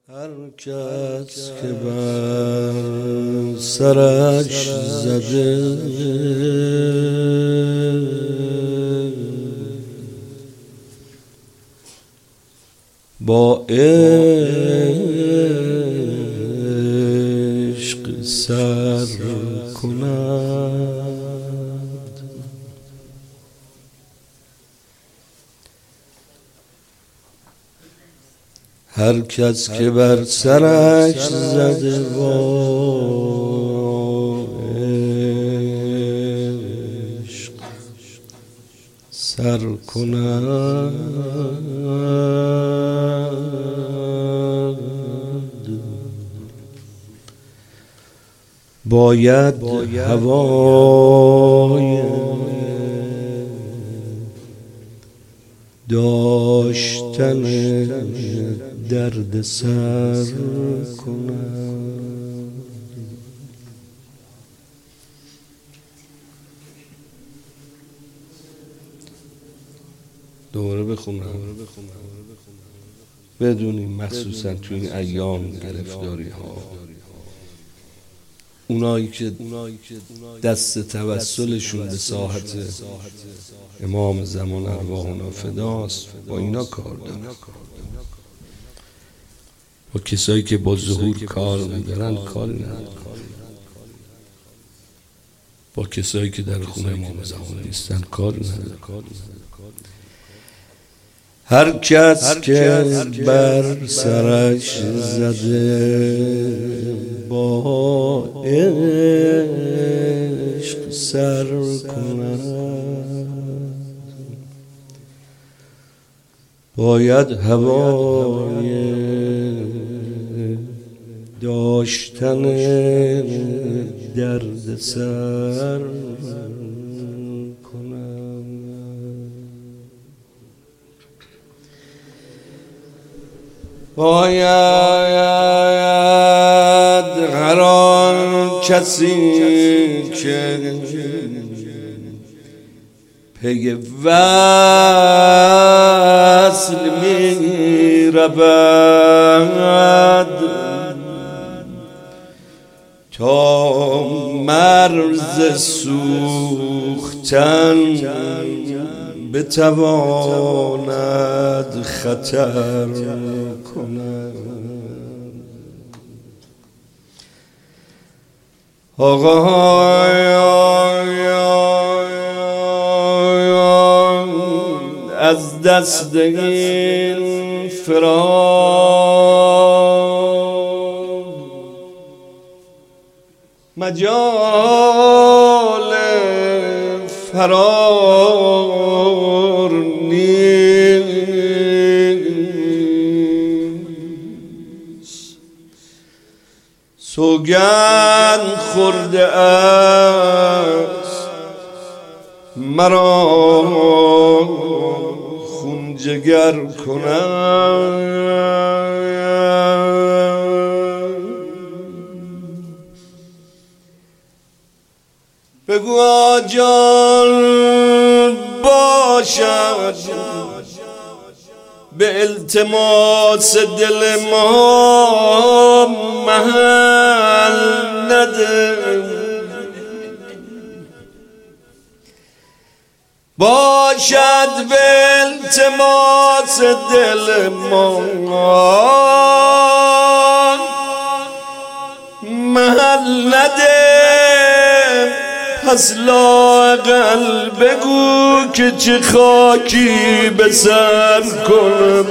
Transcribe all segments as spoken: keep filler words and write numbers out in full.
هر کس که بر سرش زده با عشق سر کند، هر کس که بر سرش زده با عشق سر کند، باید هوای داشتن درد سر کنم. دوباره بخونم بدونیم مخصوصا توی این ایام گرفتاری ها، اونایی که دست توسلشون به ساحت امام زمان ارواحنا فداست با اینا کار دارن، با کسایی که با ظهور کار میدارن کار ندارن، با کسایی که در خونه امام زمان نیستن کار ندارن. هر کس که بر سرش زده با عشق سر کند، باید هوای داشتن درد سر کنم. باید هر آن کسی که پی وصل می رود تا مرز سوختن بتواند خطر کند. آقا از دست این فراق مجال فرار نیست، سوگند خورده است مرا خون جگر کنم. بگو آجان باشد به التماس دل ما محل نده، باشد به التماس دل ما محل نده. پس لااقل بگو که چه خاکی به سر کنم.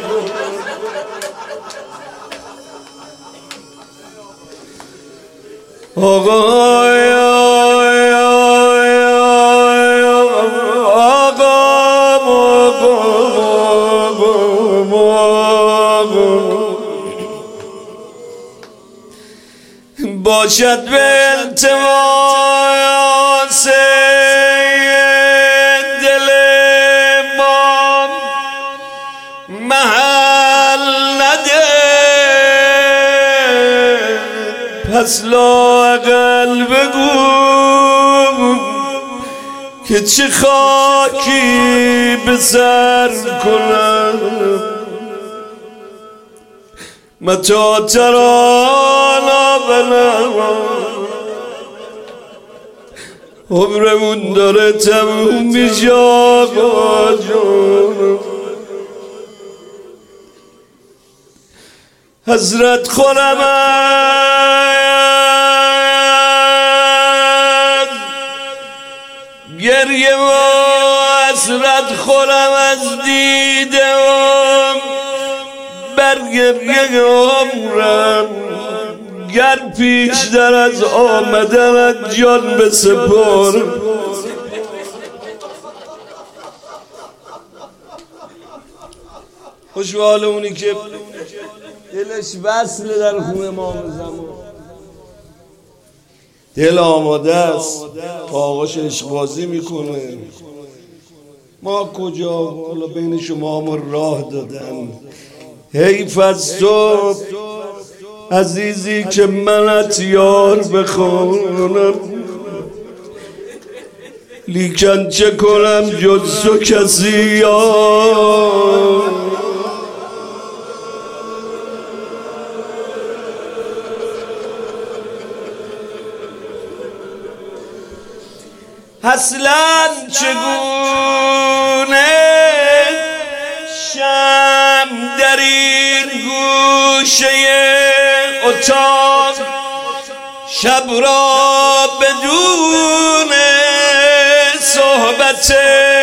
آقای باشد به التماس دل ما محل نده، پس لااقل بگو که چه خاکی به سر کنم. متى ترانا بنا عمرمون داره تموم میشه آقا جون حضرت خورم از گریه و حسرت خورم از دیدم بر گریه عمرم گر پیشتر از آمدنت جان بسپارم خوشحال اونی که دلش وصل در خون امام زمان دل آماده است آقاش عشق بازی میکنه ما کجا حالا بین شما هم راه دادن حیف از تو عزیزی که منت یار بخونم لیکن چه کنم جز تو کسی یار اصلا چگونه شم در این گوشه اتاق شب را بدون صحبت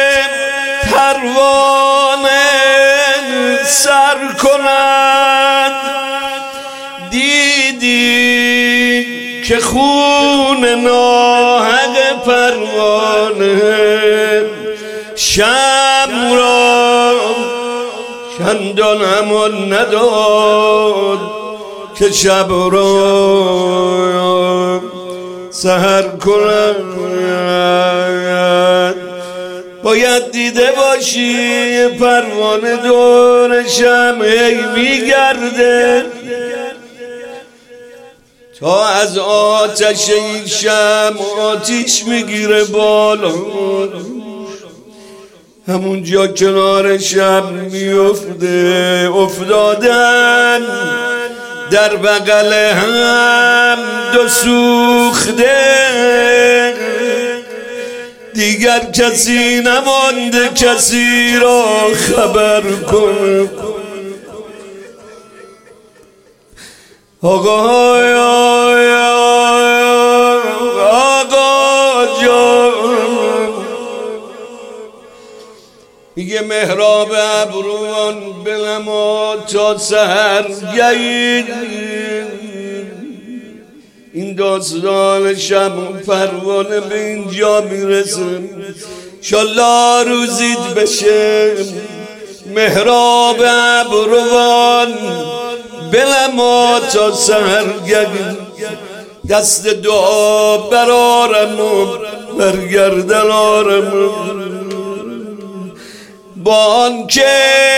پروانه سر کند دیدی که خون ناحق پروانه شم را چندان امان نداد که شب را سحر کند باید دیده باشی پروانه دور شم هی میگرده تا از آتش این شم آتیش میگیره بالا همون جا کنار شب میفته افتادن در بغل هم دو سوخته دیگر کسی نمانده کسی را خبر کن آقا آقا جان میگه محراب ابروان بنما تا سحر گید این داستان شب پروانه به اینجا میرسه انشالله روزید بشه محراب ابروان بنما تا سحر گید دست دعا برارم و برگردن آرم با آنکه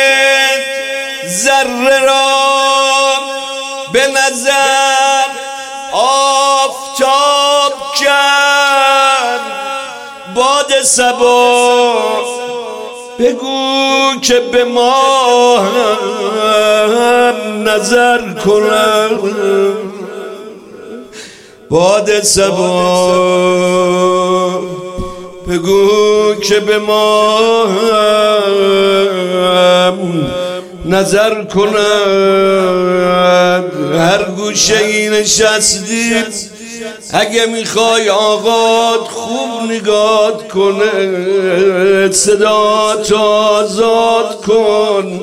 ذره را به نظر آفتاب کرد باد صبا بگو که به ما هم نظر کنم باد صبا بگو که به ما هم نظر کند هر گوشه ای نشستی اگه میخوای آقات خوب نگات کنه صدا تو آزاد کن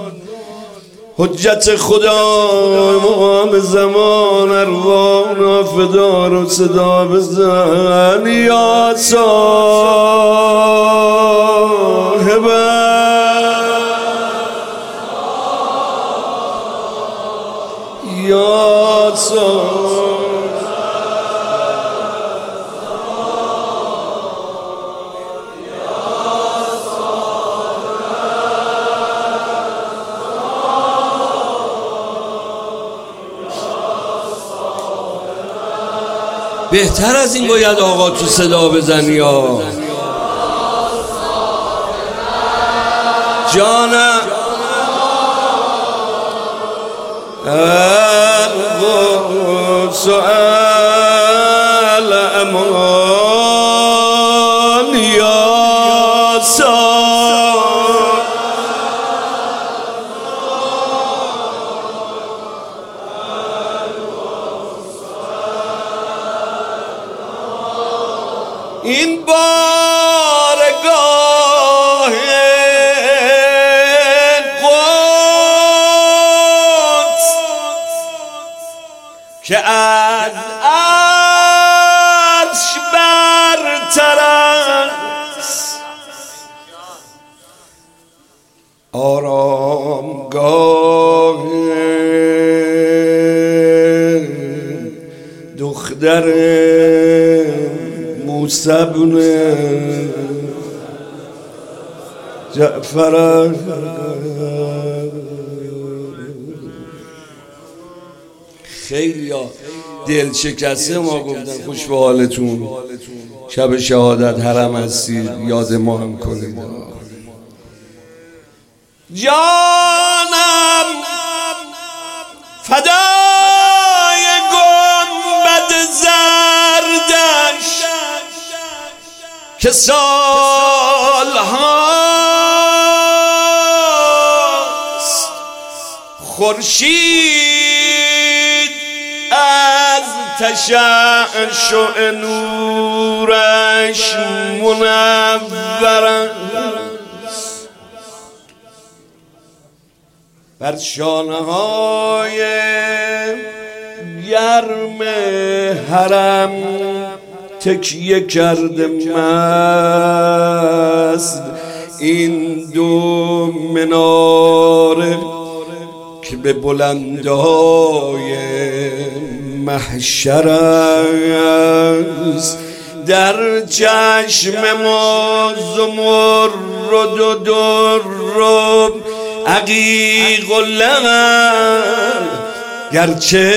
حجت خدا امام زمان ارواحنا فدا رو صدا بزن یا صاحب یا صاحب بهتر از این باید آقا تو صدا بزنی یا جانم القدس الامان یا سار این بارگاه قدس که از عرش برتر است، آرامگاه دختر موسی بن جعفر. خیلی دل شکسته ما گفتن خوش به حالتون، شب شهادت حرم هستید، یاد ما هم کنید. جانم فدای گنبد زردش که سالهاست خورشید از تشعشع نورش منور است، بر شانه های گرم حرم تکیه کرده مست این دو مناره که به بلندای محشر است. در چشم ما زمرد و در عقیق و لعل، گرچه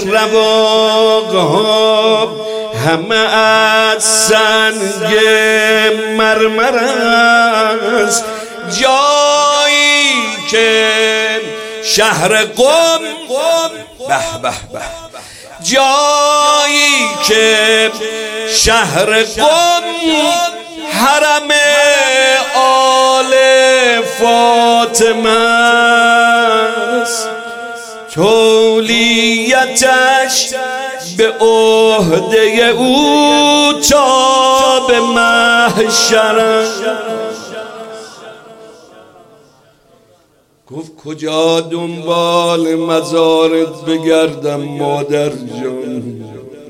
رواقها همه از سنگ مرمر است، جایی که شهر قم به به به جایی که شهر قم حرم آل فاطمه است، تولیتش به عهده او تا به محشر. گفت کجا دنبال مزارت بگردم مادر جان؟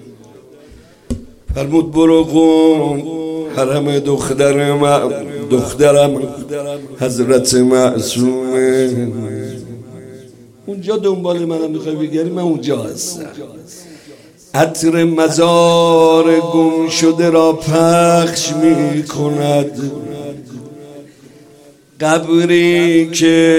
فرمود برو قم، حرم دخترم دخترم حضرت معصومه، اونجا دنبال منم میخوای بگردی، من اونجا هستم. عطر مزار گم شده را پخش می کند، قبری که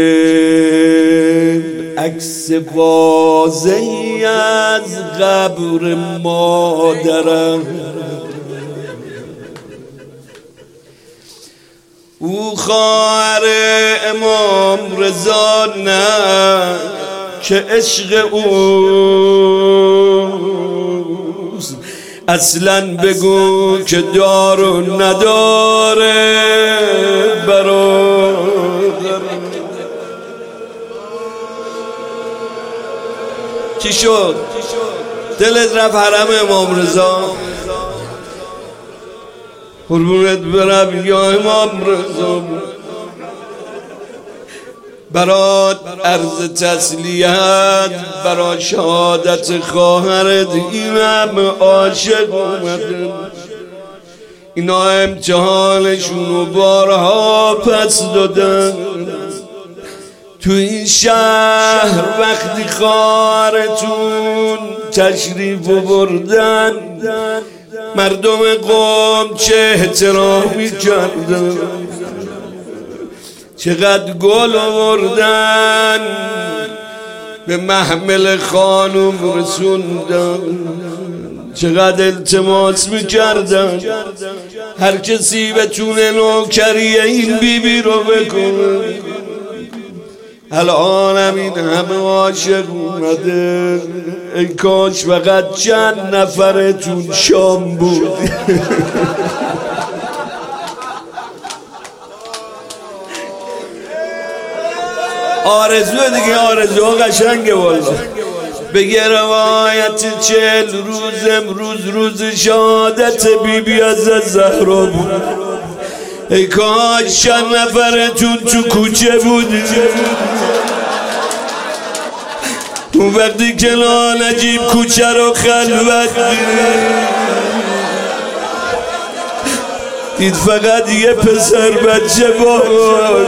عکس واضحی از قبر مادرم، او خواهر امام رضا نه که عشق اوست، اصلا بگو که دار و نداره برادر. چی شد؟ دلت رفت حرم امام رضا؟ قربونت برم یا امام رضا، برات عرض تسلیت برا شهادت خواهرت، این همه عاشق اومده، اینا امتحانشونو بارها پس دادن. تو این شهر وقتی خواهرتون تشریف بردن، مردم قوم چه احترامی کردن، چقدر گل آوردن به محمل خانم رسوندن، چقدر التماس میکردن هر کسی بتونه نوکری این بیبی رو بکنه، الان این همه عاشق اومده، ای کاش فقط چند نفرتون شام بود. آرزوه دیگه، آرزوها قشنگه والا. بگه روایت چهل روز امروز روز شهادت بی بی از زهرا بود. ای کاش چند نفرتون تو کوچه بود، اون وقتی که نجیب کوچه رو خلوت دید فقط یه پسر بچه باشه.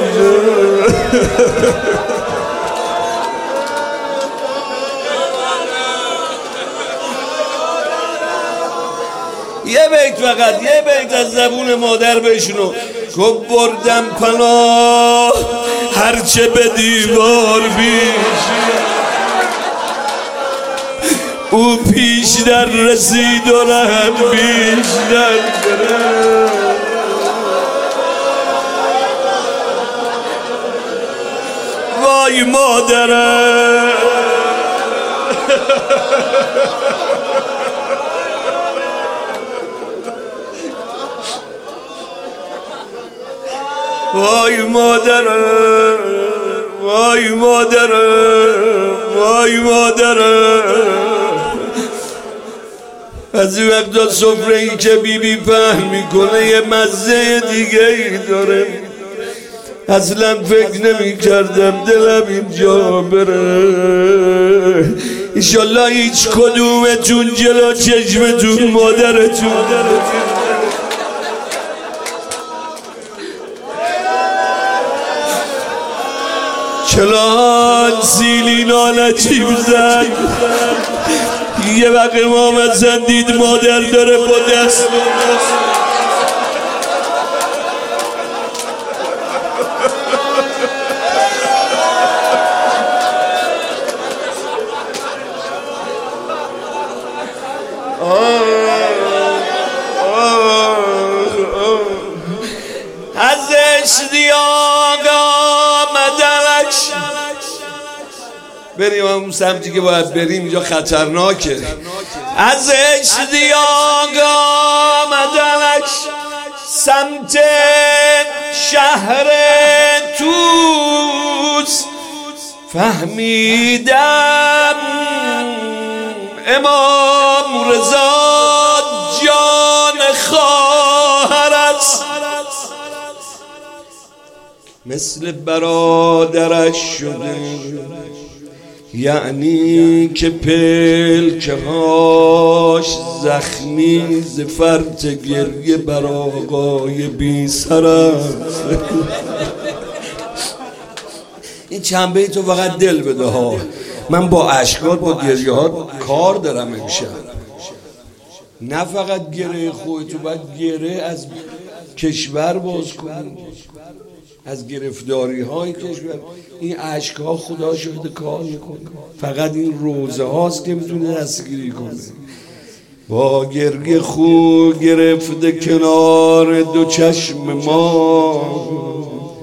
یه بیت فقط، یه بیت از زبون مادر بشنو. گفت بردم پناه هرچه به دیوار بیش، او پیش در رسید و رهم بیش در گرفت. وای مادرم، وای مادرم، وای مادرم، وای مادرم. از این وقتا سفره ای که بی بی پهن میکنه یه مزه دیگه ای داره. اصلا فکر نمی کردم دلم اینجا بره. ایشالله هیچ کدومتون جلو چشمتون مادرتون چلان سیلینا نجیب زد. یه وقت امام حسن دید مادر داره با دست ازش دیاگ آمدنش. بریم اون سمتی که باید بریم، اینجا خطرناکه. ازش دیاگ آمدنش سمت شهر توس. فهمیدم امام رضا جان خواهر است، مثل برادرش شده. یعنی که پلکه هاش زخمی ز فرط گریه بر آقای بی سر است. این چند بیتو فقط دل بده ها. من با اشکات با گریه ها کار دارم امشب، نه فقط گره خودتو، باید گره از کشور باز کنی، از گرفتاری های کشور. این عشق ها خدا شده کار میکنه، فقط این روزه هاست که میتونه دستگیری کنه. با گریه خو گرفته کنار دو چشم ما،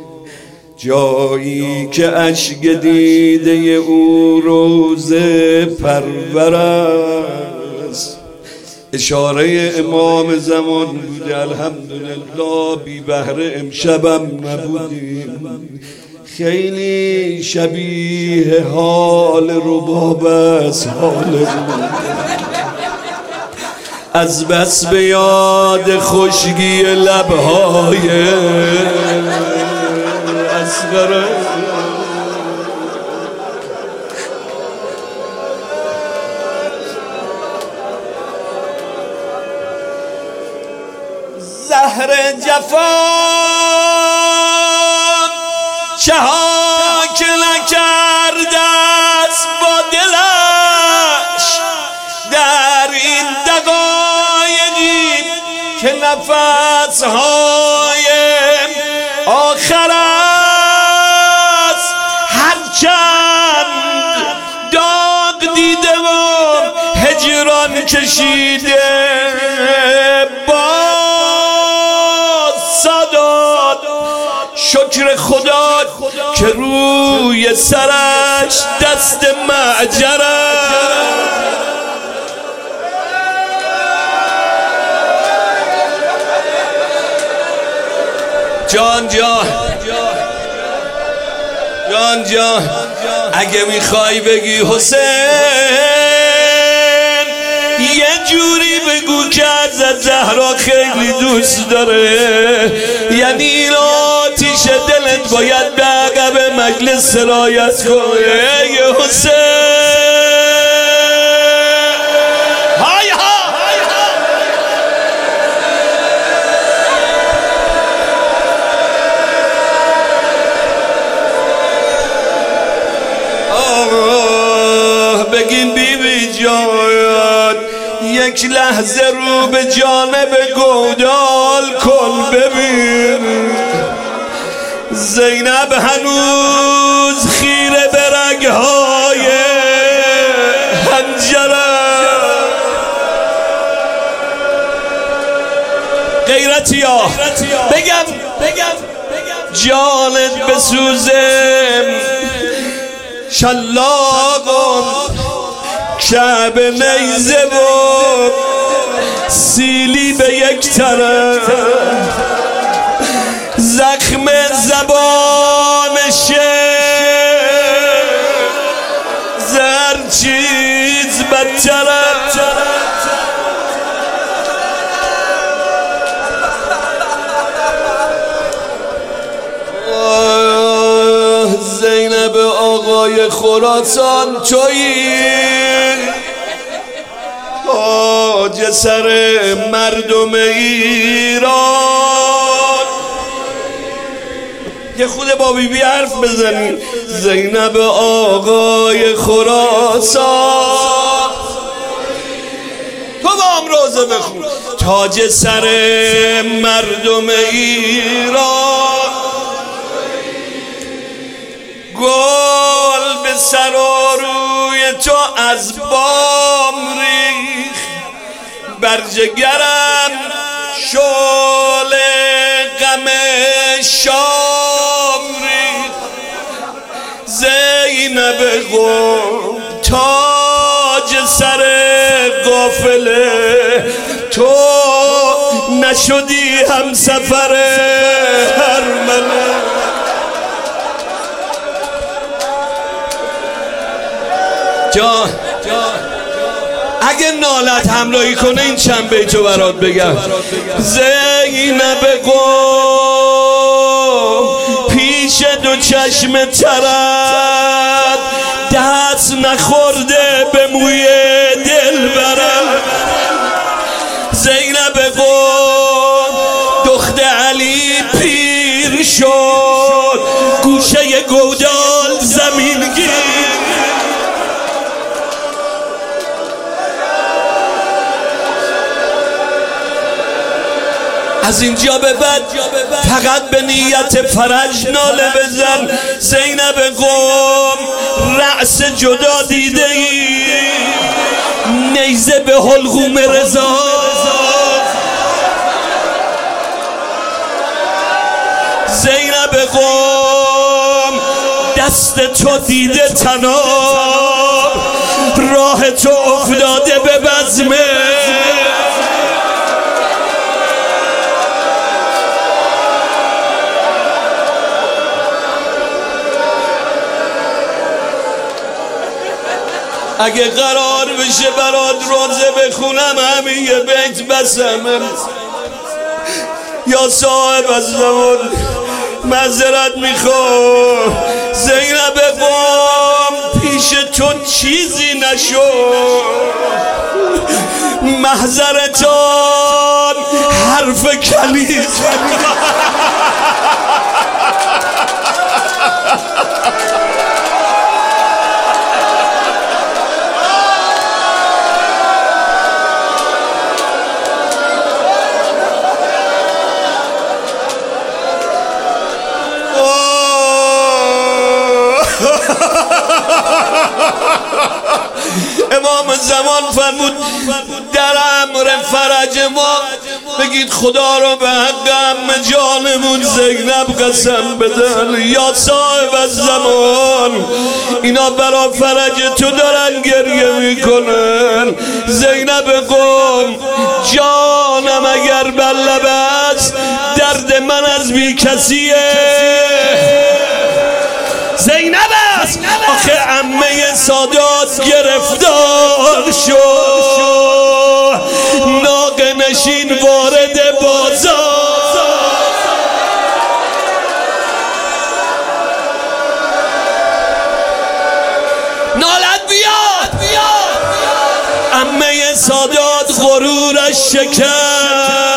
جایی که اشک دیده او روزه پرور است. اشاره امام زمان بوده. الحمدلله بی بهره امشبم نبودیم. خیلی شبیه حال رباب است حال از بس به یاد خشکی لبهای اصغر. زهر جفا چه ها که نکرده است با دلش در این دقایقی که نفسهای آخر است. هرچند داغ دیده و هجران کشیده شکر خدا که که روی سرش دست معجره جان جان جان جان اگه میخوای بگی حسین یه جوری بگو که از زهرا خیلی دوست داره، یعنی این آتیش دلت باید به عقب مجلس سرایت کنه. یه حسین های ها آه بگین بی بی جان یک لحظه رو به جانب گودال کن، ببین زینب هنوز خیره به رگهای حنجره. غیرتیا بگم بگم جانت بسوزم شلاقم شب نیزه و سیلی به یک طرف، زخم زبانشه زر چیز بدتره. زینب آقای خراسان تویی تاج سر مردم ایران. یه خود با بی بی حرف بزنی. زینب آقای خراسان تو با هم روزه بخون. تاج سر مردم ایران، گل به سر و روی تو از بام ریخ، بر جگرم شعله غم شام ریخ. زینب قوم تاج سر قافله، تو نشدی هم سفر هر مله. جان اگه نالت همراهی کنه این چند بیتو برات بگم. زینب قوم پیش دو چشم ترد، دست نخورده به موی دل برم. زینب قوم دخت علی پیر شد، گوشه گودال زمین گیر. از اینجا به بعد فقط به نیت فرج ناله بزن. زینب قوم رأس جدا دیده ای، نیزه به حلقوم رضا. زینب قوم دست تو دیده تناب، راه تو افتاده به بزمه. اگه قرار بشه برات روزه بخونم همین یه بیت بسم. یا صاحب از زمان معذرت میخوام. زینب قوم پیش تو چیزی نشد، محضرتان حرف کلید. امام زمان فرمود در امر فرج ما بگید خدا رو به حق عمه جانمون زینب قسم بدن. یا صاحب الزمان اینا برا فرج تو دارن گریه میکنن. زینب قوم جانم اگر بر لب است درد من از بی کسیه. زینب است آخه عمه سادات گرفتار شد ناقه نشین وارد بازار. نالت بیاد عمه سادات غرورش شکست